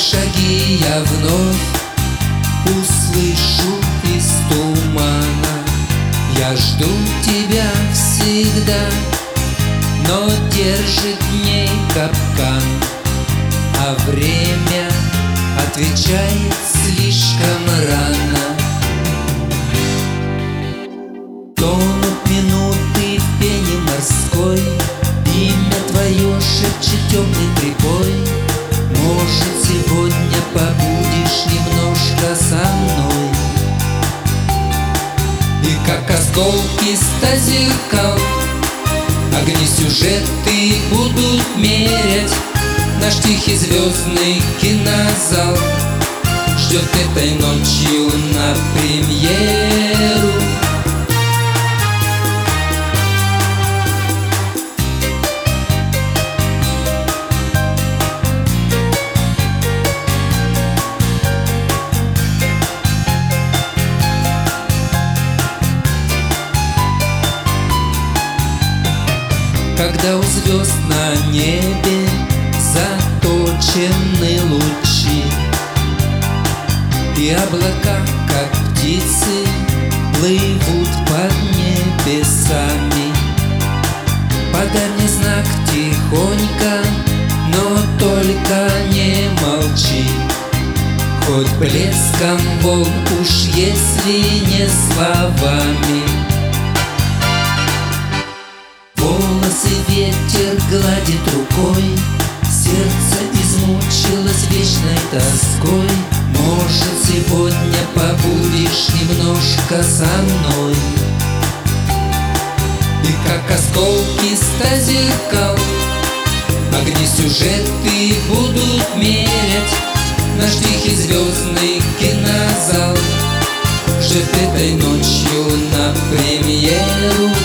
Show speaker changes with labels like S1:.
S1: шаги я вновь услышу из тумана. Я жду тебя всегда, но держит дней капкан, а время отвечает слишком рано. Тонут минуты в пене морской, имя твое шепчет темный прибой. Может, сегодня побудешь немножко со мной? И как осколки ста зеркал огни сюжеты будут мерять. Наш тихий звездный кинозал ждет этой ночью на премьеру. Когда у звезд на небе заточены лучи, и облака, как птицы, плывут под небесами, подай мне знак тихонько, но только не молчи, хоть блеском волн, уж если не словами. Волосы ветер гладит рукой, сердце измучилось вечной тоской. Может, сегодня побудешь немножко со мной? И как осколки ста зеркал огни сюжеты будут мерять. Наш тихий звездный кинозал ждет этой ночью на премьеру.